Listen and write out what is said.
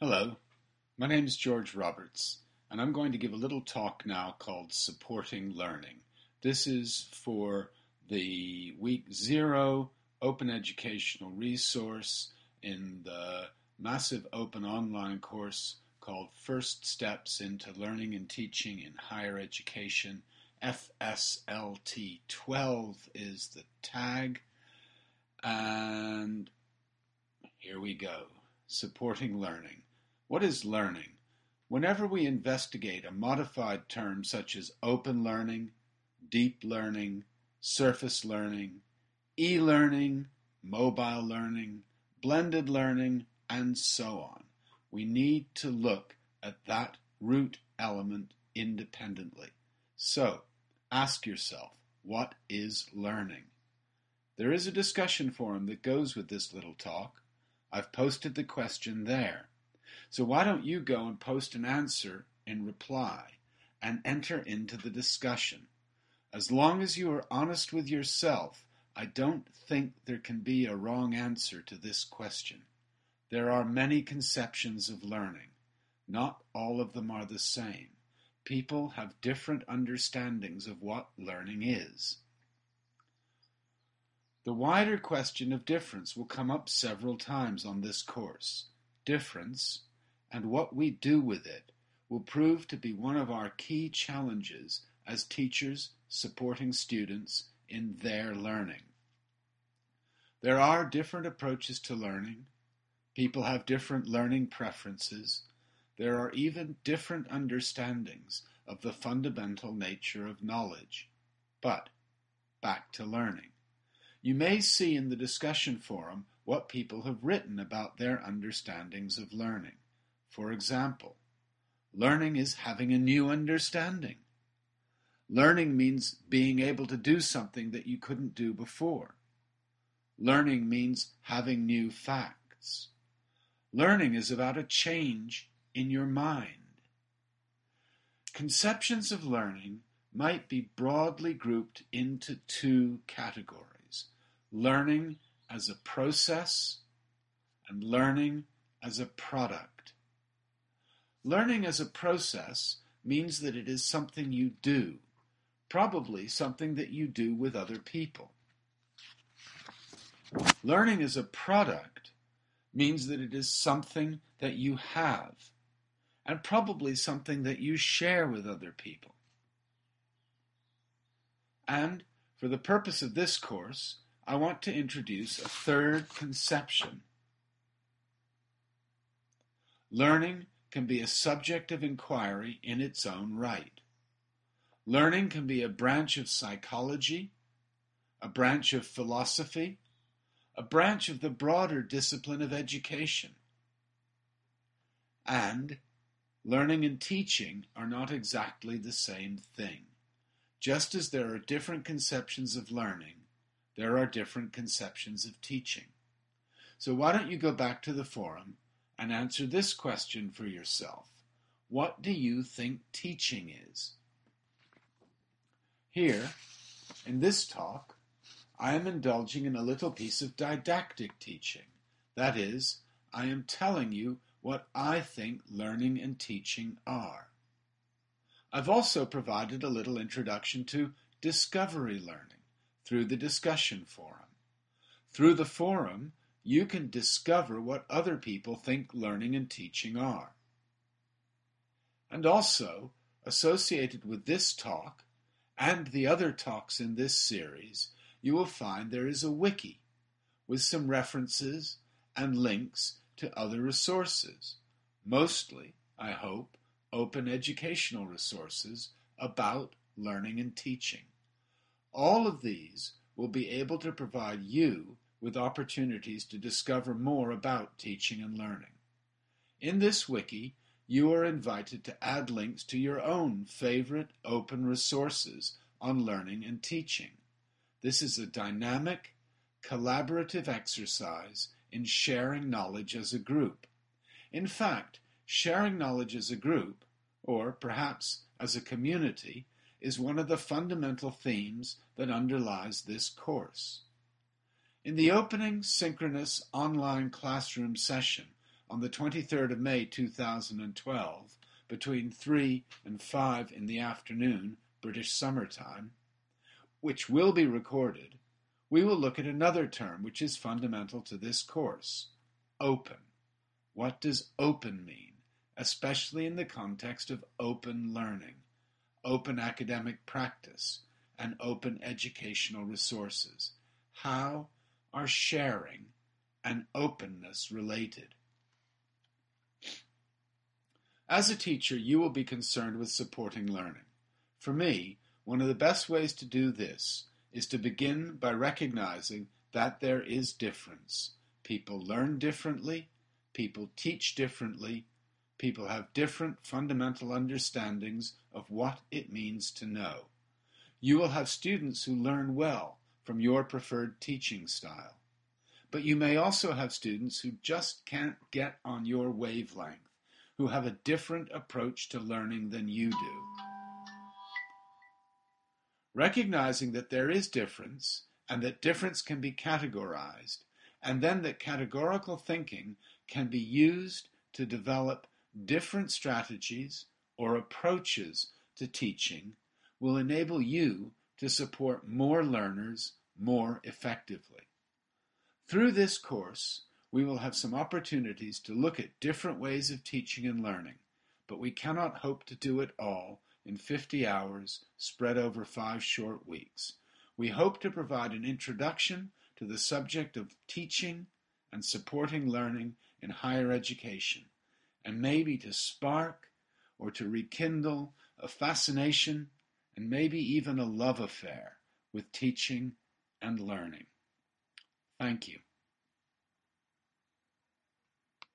Hello, my name is George Roberts, and I'm going to give a little talk now called Supporting Learning. This is for the Week 0 Open Educational Resource in the massive open online course called First Steps into Learning and Teaching in Higher Education. FSLT 12 is the tag, and here we go. Supporting Learning. What is learning? Whenever we investigate a modified term such as open learning, deep learning, surface learning, e-learning, mobile learning, blended learning, and so on, we need to look at that root element independently. So, ask yourself, what is learning? There is a discussion forum that goes with this little talk. I've posted the question there. So why don't you go and post an answer in reply and enter into the discussion? As long as you are honest with yourself, I don't think there can be a wrong answer to this question. There are many conceptions of learning. Not all of them are the same. People have different understandings of what learning is. The wider question of difference will come up several times on this course. Difference, and what we do with it, will prove to be one of our key challenges as teachers supporting students in their learning. There are different approaches to learning. People have different learning preferences. There are even different understandings of the fundamental nature of knowledge. But, back to learning. You may see in the discussion forum what people have written about their understandings of learning. For example, learning is having a new understanding. Learning means being able to do something that you couldn't do before. Learning means having new facts. Learning is about a change in your mind. Conceptions of learning might be broadly grouped into two categories: learning as a process and learning as a product. Learning as a process means that it is something you do, probably something that you do with other people. Learning as a product means that it is something that you have, and probably something that you share with other people. And for the purpose of this course, I want to introduce a third conception. Learning can be a subject of inquiry in its own right. Learning can be a branch of psychology, a branch of philosophy, a branch of the broader discipline of education. And learning and teaching are not exactly the same thing. Just as there are different conceptions of learning, there are different conceptions of teaching. So why don't you go back to the forum and answer this question for yourself. What do you think teaching is? Here, in this talk, I am indulging in a little piece of didactic teaching. That is, I am telling you what I think learning and teaching are. I've also provided a little introduction to discovery learning through the discussion forum. Through the forum, you can discover what other people think learning and teaching are. And also, associated with this talk and the other talks in this series, you will find there is a wiki with some references and links to other resources, mostly, I hope, open educational resources about learning and teaching. All of these will be able to provide you with opportunities to discover more about teaching and learning. In this wiki, you are invited to add links to your own favorite open resources on learning and teaching. This is a dynamic, collaborative exercise in sharing knowledge as a group. In fact, sharing knowledge as a group, or perhaps as a community, is one of the fundamental themes that underlies this course. In the opening synchronous online classroom session on the 23rd of May 2012 between 3 and 5 in the afternoon, British Summer Time, which will be recorded, we will look at another term which is fundamental to this course: open. What does open mean, especially in the context of open learning, open academic practice, and open educational resources? How are sharing and openness related? As a teacher, you will be concerned with supporting learning. For me, one of the best ways to do this is to begin by recognizing that there is difference. People learn differently, people teach differently, people have different fundamental understandings of what it means to know. You will have students who learn well from your preferred teaching style, but you may also have students who just can't get on your wavelength, who have a different approach to learning than you do. Recognizing that there is difference, and that difference can be categorized, and then that categorical thinking can be used to develop different strategies or approaches to teaching, will enable you to support more learners more effectively. Through this course, we will have some opportunities to look at different ways of teaching and learning, but we cannot hope to do it all in 50 hours spread over 5 short weeks. We hope to provide an introduction to the subject of teaching and supporting learning in higher education, and maybe to spark or to rekindle a fascination and maybe even a love affair with teaching and learning. Thank you.